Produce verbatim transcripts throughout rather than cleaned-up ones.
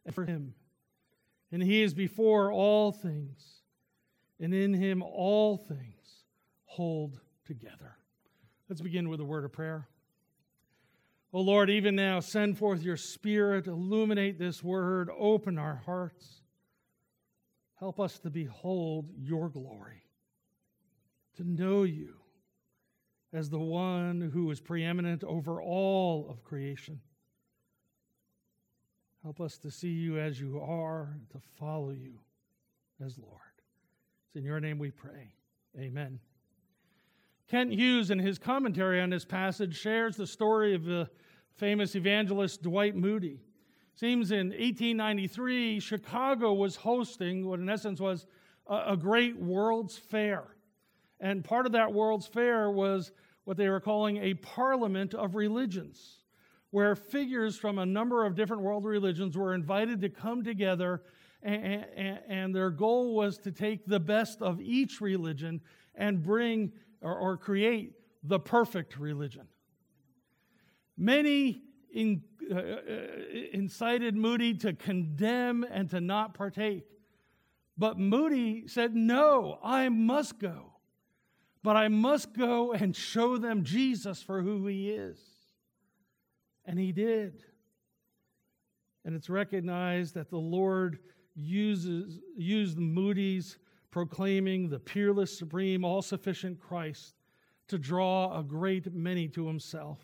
and for him. And he is before all things, and in him all things hold together. Let's begin with a word of prayer. O Lord, even now, send forth your Spirit, illuminate this word, open our hearts. Help us to behold your glory, to know you as the one who is preeminent over all of creation. Help us to see you as you are, to follow you as Lord. It's in your name we pray. Amen. Kent Hughes, in his commentary on this passage, shares the story of the famous evangelist Dwight Moody. Seems in eighteen ninety-three, Chicago was hosting what in essence was a, a great World's Fair. And part of that World's Fair was what they were calling a Parliament of Religions, where figures from a number of different world religions were invited to come together, and, and, and their goal was to take the best of each religion and bring or, or create the perfect religion. Many in, uh, incited Moody to condemn and to not partake. But Moody said, no, I must go. But I must go and show them Jesus for who he is. And he did. And it's recognized that the Lord uses used Moody's proclaiming the peerless, supreme, all-sufficient Christ to draw a great many to himself.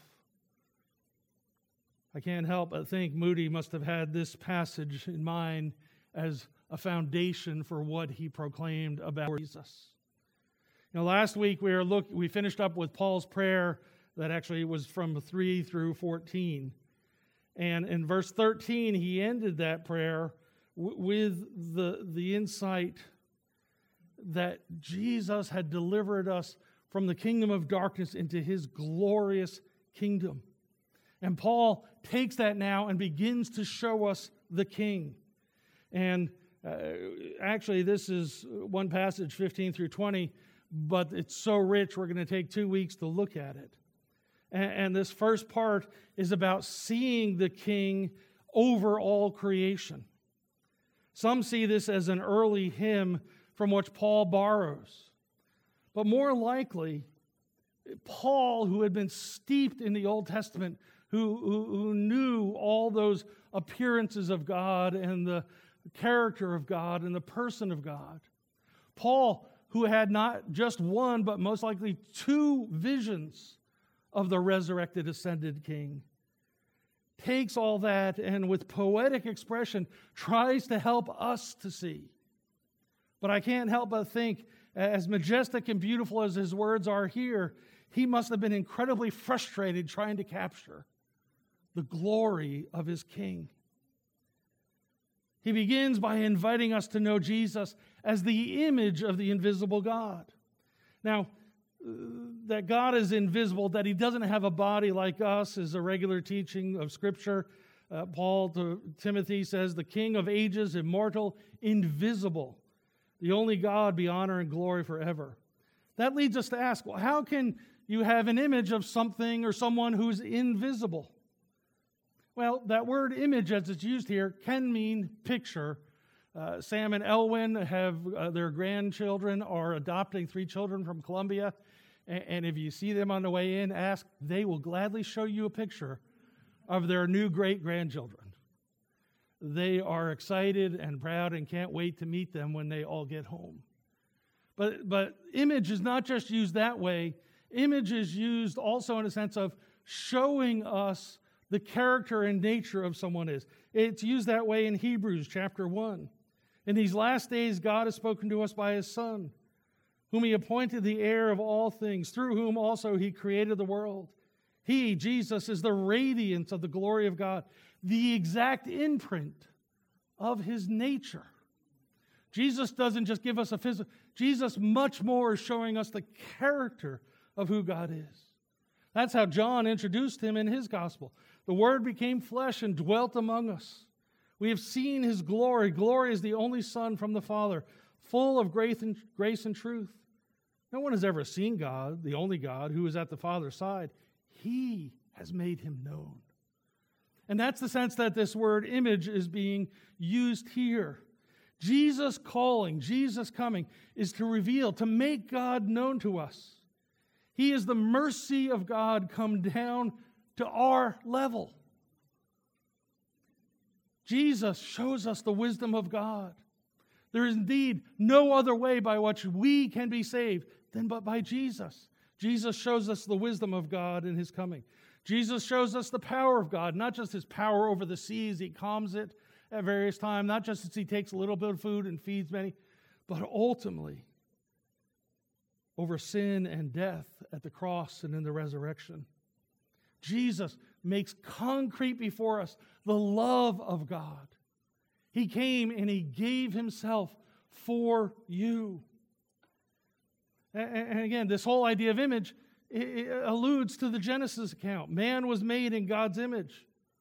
I can't help but think Moody must have had this passage in mind as a foundation for what he proclaimed about Jesus. You know, last week we were look we finished up with Paul's prayer that actually was from three through fourteen. And in verse thirteen, he ended that prayer w- with the, the insight that Jesus had delivered us from the kingdom of darkness into his glorious kingdom. And Paul takes that now and begins to show us the king. And uh, actually, this is one passage, fifteen through twenty, but it's so rich, we're going to take two weeks to look at it. And, and this first part is about seeing the king over all creation. Some see this as an early hymn from which Paul borrows. But more likely, Paul, who had been steeped in the Old Testament, who, who, who knew all those appearances of God and the character of God and the person of God. Paul, who had not just one, but most likely two visions of the resurrected, ascended king, takes all that and with poetic expression tries to help us to see. But I can't help but think, as majestic and beautiful as his words are here, he must have been incredibly frustrated trying to capture the glory of his king. He begins by inviting us to know Jesus as the image of the invisible God. Now, that God is invisible, that he doesn't have a body like us, is a regular teaching of Scripture. Uh, Paul to Timothy says, the King of ages, immortal, invisible, the only God be honor and glory forever. That leads us to ask, well, how can you have an image of something or someone who's invisible? Well, that word image, as it's used here, can mean picture. Uh, Sam and Elwyn have uh, their grandchildren are adopting three children from Colombia. And, and if you see them on the way in, ask, they will gladly show you a picture of their new great-grandchildren. They are excited and proud and can't wait to meet them when they all get home. But, but image is not just used that way. Image is used also in a sense of showing us the character and nature of someone is. It's used that way in Hebrews chapter one. In these last days, God has spoken to us by his Son, whom he appointed the heir of all things, through whom also he created the world. He, Jesus, is the radiance of the glory of God, the exact imprint of his nature. Jesus doesn't just give us a physical, Jesus much more is showing us the character of who God is. That's how John introduced him in his gospel. The Word became flesh and dwelt among us. We have seen his glory. Glory is the only Son from the Father, full of grace and, grace and truth. No one has ever seen God, the only God, who is at the Father's side. He has made him known. And that's the sense that this word image is being used here. Jesus calling, Jesus coming, is to reveal, to make God known to us. He is the mercy of God come down to our level. Jesus shows us the wisdom of God. There is indeed no other way by which we can be saved than but by Jesus. Jesus shows us the wisdom of God in his coming. Jesus shows us the power of God, not just his power over the seas, he calms it at various times, not just as he takes a little bit of food and feeds many, but ultimately over sin and death at the cross and in the resurrection. Jesus makes concrete before us the love of God. He came and he gave himself for you. And again, this whole idea of image it alludes to the Genesis account. Man was made in God's image.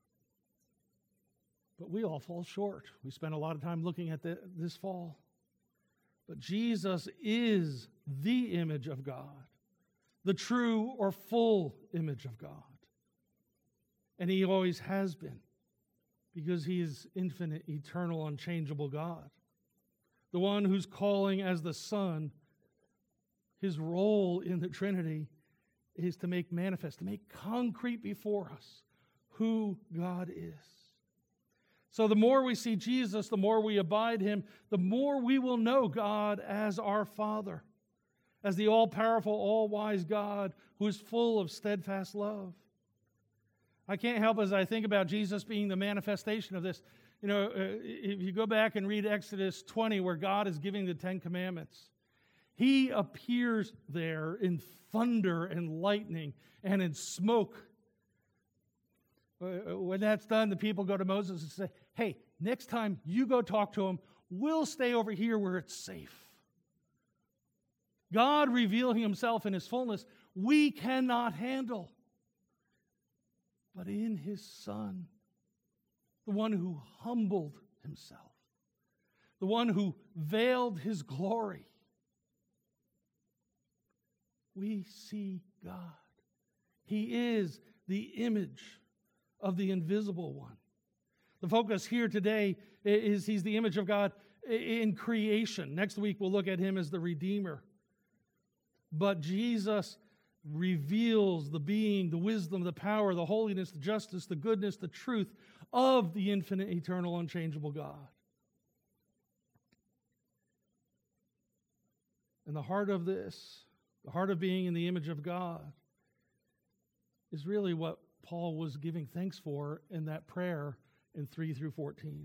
But we all fall short. We spend a lot of time looking at the, this fall. But Jesus is the image of God, the true or full image of God. And he always has been, because he is infinite, eternal, unchangeable God. The one who's calling as the Son, his role in the Trinity is to make manifest, to make concrete before us who God is. So the more we see Jesus, the more we abide him, the more we will know God as our Father, as the all-powerful, all-wise God who is full of steadfast love. I can't help as I think about Jesus being the manifestation of this. You know, uh, if you go back and read Exodus twenty, where God is giving the Ten Commandments, he appears there in thunder and lightning and in smoke. When that's done, the people go to Moses and say, hey, next time you go talk to him, we'll stay over here where it's safe. God revealing himself in his fullness, we cannot handle. But in his Son, the one who humbled himself, the one who veiled his glory, we see God. He is the image of the invisible one. The focus here today is he's the image of God in creation. Next week we'll look at him as the Redeemer. But Jesus reveals the being, the wisdom, the power, the holiness, the justice, the goodness, the truth of the infinite, eternal, unchangeable God. And the heart of this, the heart of being in the image of God, is really what Paul was giving thanks for in that prayer in three through fourteen.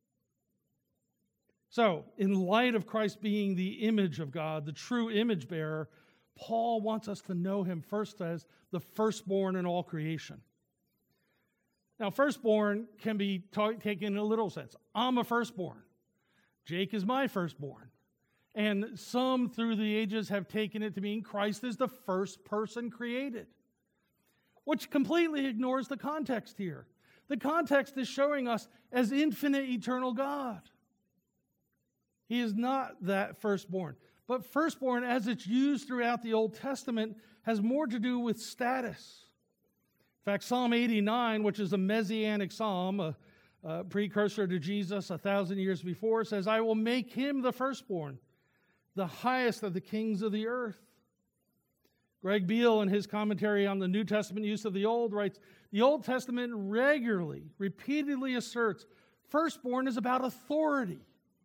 So, in light of Christ being the image of God, the true image bearer, Paul wants us to know him first as the firstborn in all creation. Now, firstborn can be ta- taken in a literal sense. I'm a firstborn. Jake is my firstborn. And some through the ages have taken it to mean Christ is the first person created, which completely ignores the context here. The context is showing us as infinite, eternal God. He is not that firstborn. But firstborn, as it's used throughout the Old Testament, has more to do with status. In fact, Psalm eighty-nine, which is a messianic psalm, a, a precursor to Jesus a thousand years before, says, I will make him the firstborn, the highest of the kings of the earth. Greg Beale, in his commentary on the New Testament use of the Old, writes, the Old Testament regularly, repeatedly asserts firstborn is about authority,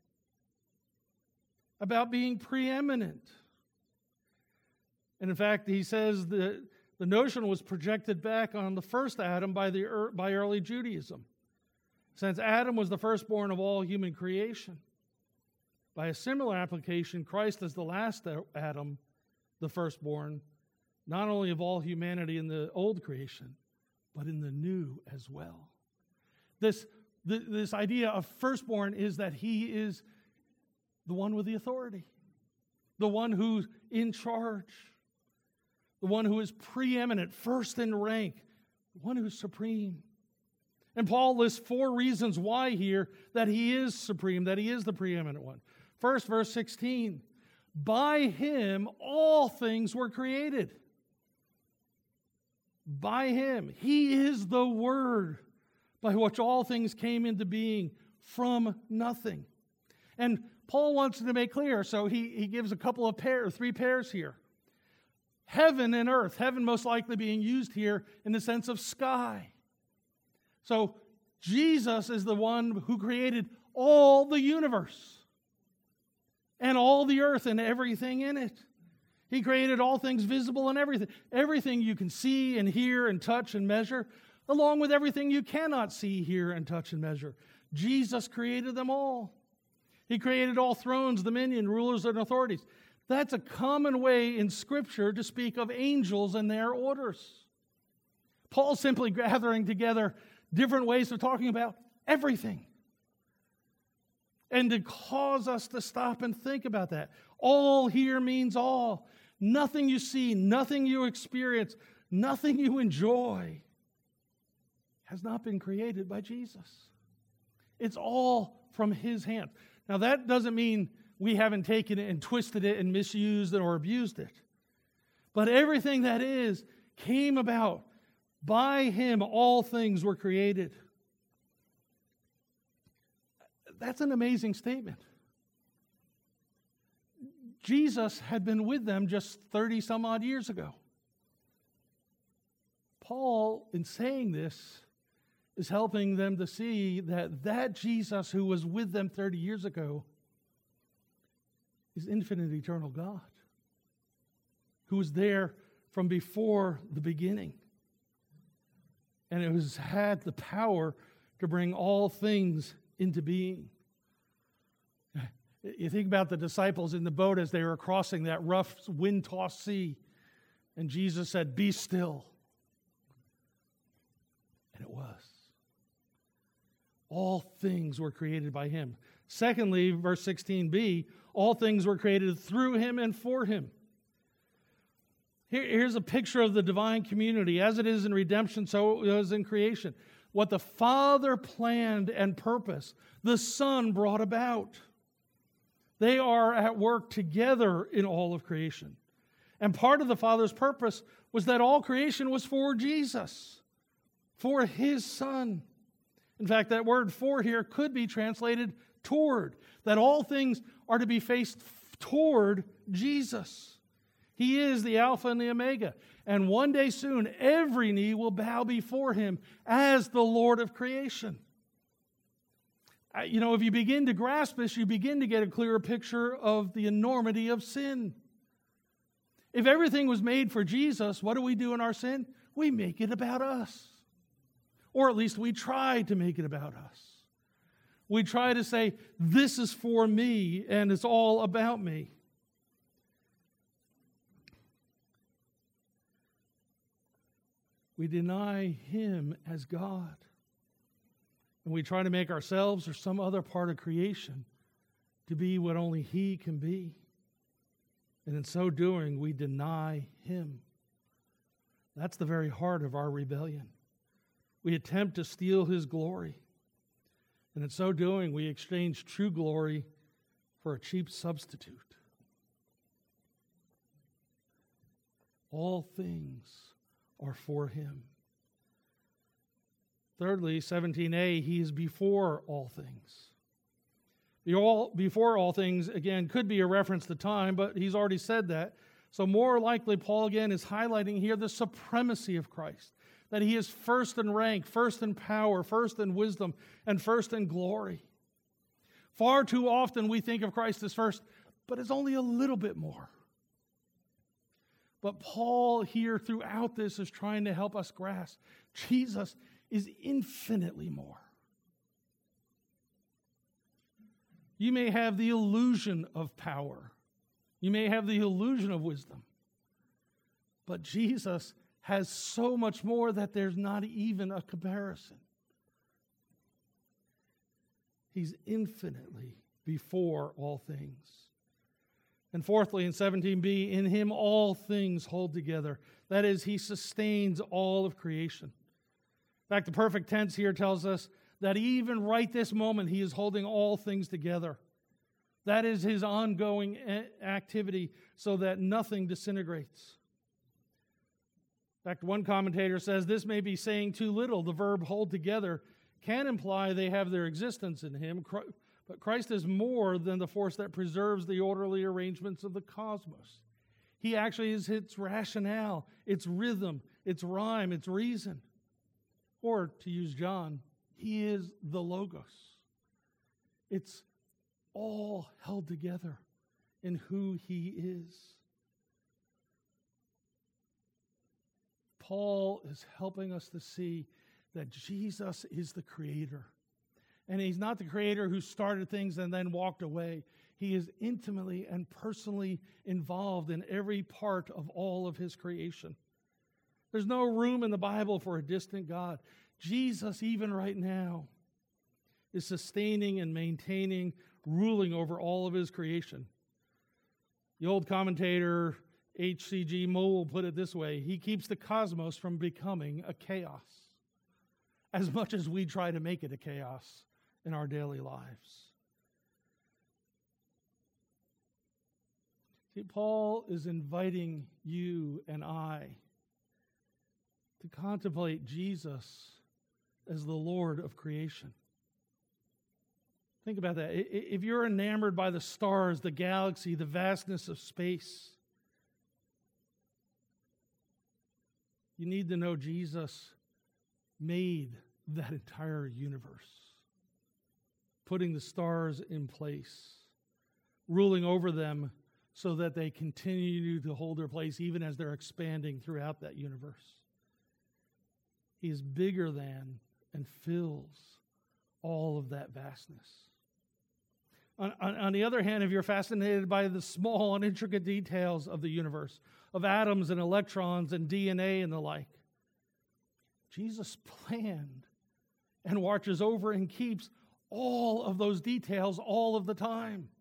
about being preeminent. And in fact, he says that the notion was projected back on the first Adam by, the, by early Judaism, since Adam was the firstborn of all human creation. By a similar application, Christ is the last Adam, the firstborn, not only of all humanity in the old creation, but in the new as well. This, this idea of firstborn is that he is the one with the authority, the one who's in charge, the one who is preeminent, first in rank, the one who's supreme. And Paul lists four reasons why here that he is supreme, that he is the preeminent one. First, verse sixteen, by him all things were created. By him. He is the Word. by which all things came into being from nothing. And Paul wants to make clear, so he, he gives a couple of pairs, three pairs here. Heaven and earth, heaven most likely being used here in the sense of sky. So Jesus is the one who created all the universe and all the earth and everything in it. He created all things visible and everything. Everything you can see and hear and touch and measure, along with everything you cannot see, hear, and touch and measure. Jesus created them all. He created all thrones, dominion, rulers, and authorities. That's a common way in Scripture to speak of angels and their orders. Paul's simply gathering together different ways of talking about everything. And to cause us to stop and think about that. All here means all. Nothing you see, nothing you experience, nothing you enjoy has not been created by Jesus. It's all from His hand. Now that doesn't mean we haven't taken it and twisted it and misused it or abused it. But everything that is came about. By Him all things were created. That's an amazing statement. Jesus had been with them just thirty some odd years ago. Paul, in saying this, is helping them to see that that Jesus who was with them thirty years ago is infinite eternal God, who was there from before the beginning. And it has had the power to bring all things into being. You think about the disciples in the boat as they were crossing that rough, wind-tossed sea. And Jesus said, "Be still." And it was. All things were created by Him. Secondly, verse sixteen b, all things were created through Him and for Him. Here, here's a picture of the divine community. As it is in redemption, so it was in creation. What the Father planned and purposed, the Son brought about. They are at work together in all of creation. And part of the Father's purpose was that all creation was for Jesus, for His Son. In fact, that word "for" here could be translated "toward," that all things are to be faced toward Jesus. He is the Alpha and the Omega. And one day soon, every knee will bow before Him as the Lord of creation. You know, if you begin to grasp this, you begin to get a clearer picture of the enormity of sin. If everything was made for Jesus, what do we do in our sin? We make it about us. Or at least we try to make it about us. We try to say, this is for me, and it's all about me. We deny Him as God. And we try to make ourselves or some other part of creation to be what only He can be. And in so doing, we deny Him. That's the very heart of our rebellion. We attempt to steal His glory. And in so doing, we exchange true glory for a cheap substitute. All things are for Him. Thirdly, seventeen a, He is before all things. The all, before all things, again, could be a reference to time, but He's already said that. So more likely, Paul again is highlighting here the supremacy of Christ, that He is first in rank, first in power, first in wisdom, and first in glory. Far too often we think of Christ as first, but it's only a little bit more. But Paul here throughout this is trying to help us grasp Jesus is infinitely more. You may have the illusion of power. You may have the illusion of wisdom. But Jesus has so much more that there's not even a comparison. He's infinitely before all things. And fourthly, in seventeen b, in Him all things hold together. That is, He sustains all of creation. In fact, the perfect tense here tells us that even right this moment, He is holding all things together. That is His ongoing activity so that nothing disintegrates. In fact, one commentator says this may be saying too little. The verb hold together can imply they have their existence in him, but Christ is more than the force that preserves the orderly arrangements of the cosmos. He actually is its rationale, its rhythm, its rhyme, its reason. Or, to use John, he is the Logos. It's all held together in who he is. Paul is helping us to see that Jesus is the creator. And he's not the creator who started things and then walked away. He is intimately and personally involved in every part of all of his creation. There's no room in the Bible for a distant God. Jesus, even right now, is sustaining and maintaining, ruling over all of his creation. The old commentator H C G Moule put it this way: he keeps the cosmos from becoming a chaos, as much as we try to make it a chaos in our daily lives. See, Paul is inviting you and I to contemplate Jesus as the Lord of creation. Think about that. If you're enamored by the stars, the galaxy, the vastness of space, you need to know Jesus made that entire universe, putting the stars in place, ruling over them so that they continue to hold their place even as they're expanding throughout that universe. He is bigger than and fills all of that vastness. On, on, on the other hand, if you're fascinated by the small and intricate details of the universe, of atoms and electrons and D N A and the like, Jesus planned and watches over and keeps all of those details all of the time.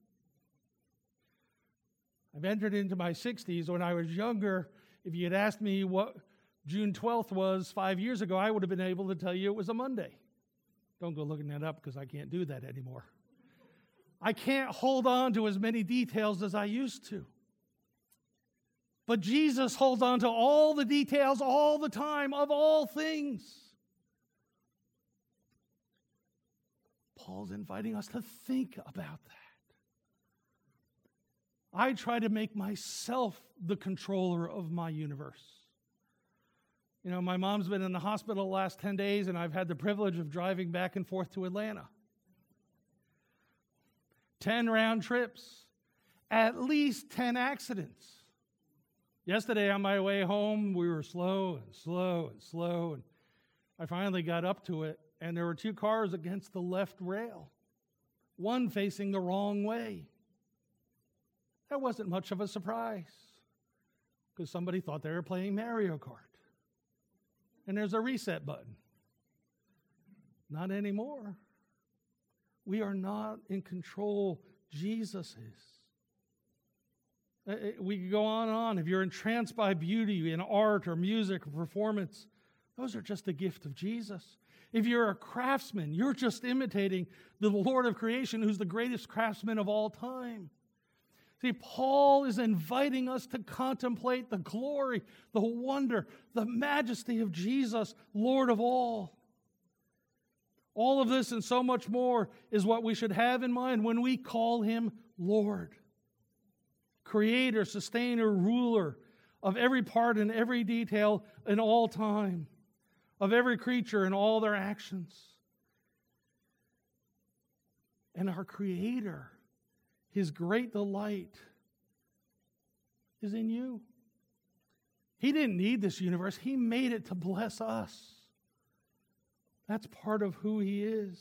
I've entered into my sixties. When I was younger, if you had asked me what June twelfth was five years ago, I would have been able to tell you it was a Monday. Don't go looking that up because I can't do that anymore. I can't hold on to as many details as I used to. But Jesus holds on to all the details all the time of all things. Paul's inviting us to think about that. I try to make myself the controller of my universe. You know, my mom's been in the hospital the last ten days, and I've had the privilege of driving back and forth to Atlanta. ten round trips, at least ten accidents. Yesterday on my way home, we were slow and slow and slow, and I finally got up to it, and there were two cars against the left rail, one facing the wrong way. That wasn't much of a surprise, because somebody thought they were playing Mario Kart. And there's a reset button. Not anymore. We are not in control. Jesus is. We could go on and on. If you're entranced by beauty in art or music or performance, those are just a gift of Jesus. If you're a craftsman, you're just imitating the Lord of creation, who's the greatest craftsman of all time. See, Paul is inviting us to contemplate the glory, the wonder, the majesty of Jesus, Lord of all. All of this and so much more is what we should have in mind when we call him Lord. Creator, sustainer, ruler of every part and every detail in all time, of every creature and all their actions. And our Creator, his great delight is in you. He didn't need this universe. He made it to bless us. That's part of who he is.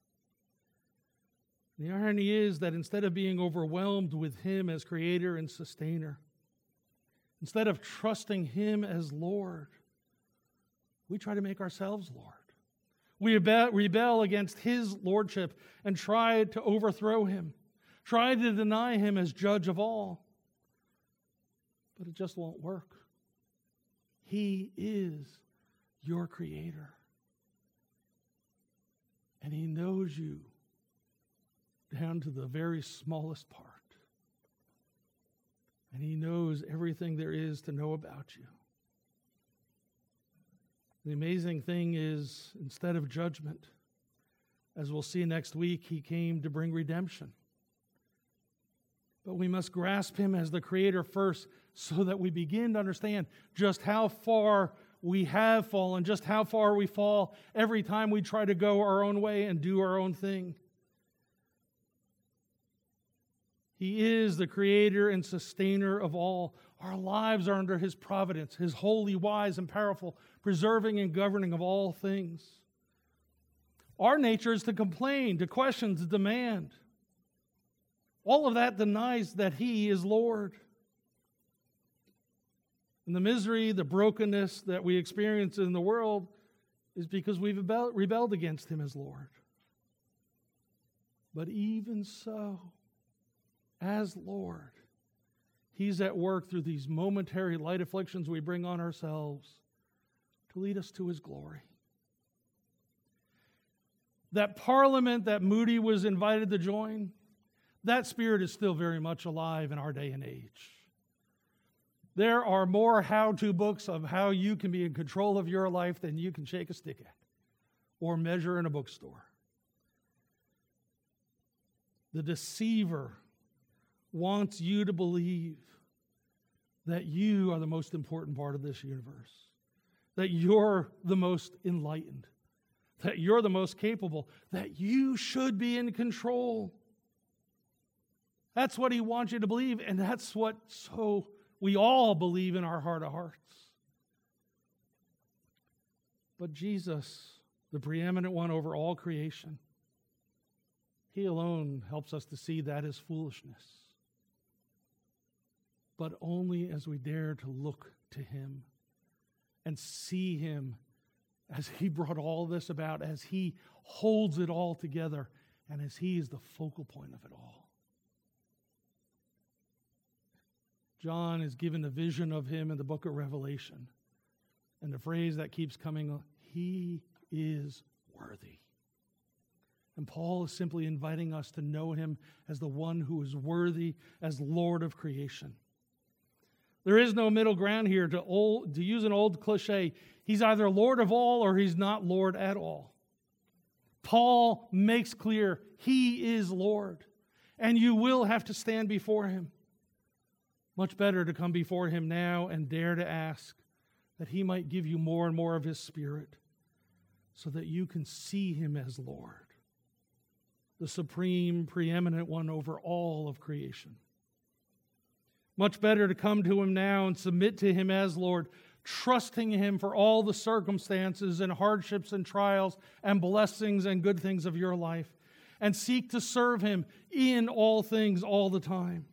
The irony is that instead of being overwhelmed with him as creator and sustainer, instead of trusting him as Lord, we try to make ourselves Lord. We rebel against his lordship and try to overthrow him, try to deny him as judge of all. But it just won't work. He is your creator. And he knows you down to the very smallest part. And he knows everything there is to know about you. The amazing thing is, instead of judgment, As we'll see next week, he came to bring redemption. But we must grasp him as the Creator first so that we begin to understand just how far we have fallen, just how far we fall every time we try to go our own way and do our own thing. He is the Creator and Sustainer of all. Our lives are under His providence, His holy, wise, and powerful, preserving and governing of all things. Our nature is to complain, to question, to demand. All of that denies that He is Lord. And the misery, the brokenness that we experience in the world is because we've rebelled against Him as Lord. But even so, as Lord, He's at work through these momentary light afflictions we bring on ourselves to lead us to His glory. That parliament that Moody was invited to join, that spirit is still very much alive in our day and age. There are more how-to books of how you can be in control of your life than you can shake a stick at or measure in a bookstore. The deceiver wants you to believe that you are the most important part of this universe, that you're the most enlightened, that you're the most capable, that you should be in control. That's what he wants you to believe, and that's what so we all believe in our heart of hearts. But Jesus, the preeminent one over all creation, He alone helps us to see that as foolishness. But only as we dare to look to Him and see Him as He brought all this about, as He holds it all together, and as He is the focal point of it all. John is given a vision of Him in the book of Revelation. And the phrase that keeps coming, He is worthy. And Paul is simply inviting us to know Him as the one who is worthy, as Lord of creation. There is no middle ground here. To, old, to use an old cliche, He's either Lord of all or He's not Lord at all. Paul makes clear He is Lord, and you will have to stand before Him. Much better to come before Him now and dare to ask that He might give you more and more of His Spirit so that you can see Him as Lord, the supreme, preeminent one over all of creation. Much better to come to Him now and submit to Him as Lord, trusting Him for all the circumstances and hardships and trials and blessings and good things of your life, and seek to serve Him in all things all the time.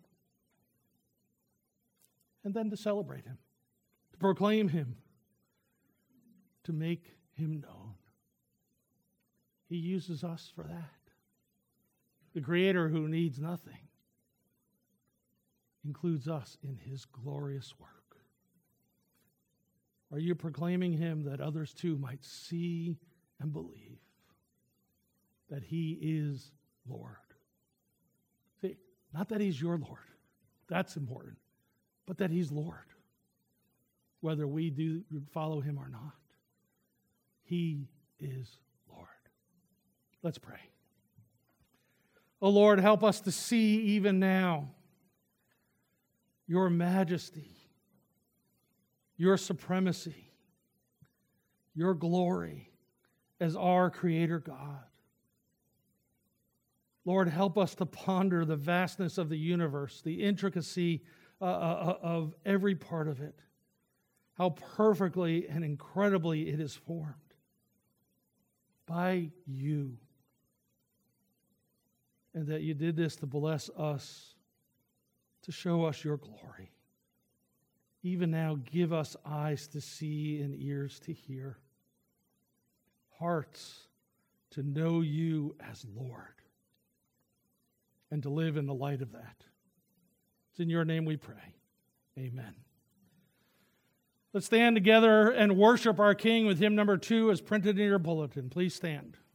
And then to celebrate Him, to proclaim Him, to make Him known. He uses us for that. The Creator who needs nothing includes us in His glorious work. Are you proclaiming Him that others too might see and believe that He is Lord? See, not that He's your Lord. That's important. But that He's Lord, whether we do follow Him or not. He is Lord. Let's pray. Oh Lord, help us to see even now Your majesty, Your supremacy, Your glory as our Creator God. Lord, help us to ponder the vastness of the universe, the intricacy Uh, uh, of every part of it, how perfectly and incredibly it is formed by You, and that You did this to bless us, to show us Your glory. Even now, give us eyes to see and ears to hear, hearts to know You as Lord, and to live in the light of that. It's in Your name we pray. Amen. Let's stand together and worship our King with hymn number two as printed in your bulletin. Please stand.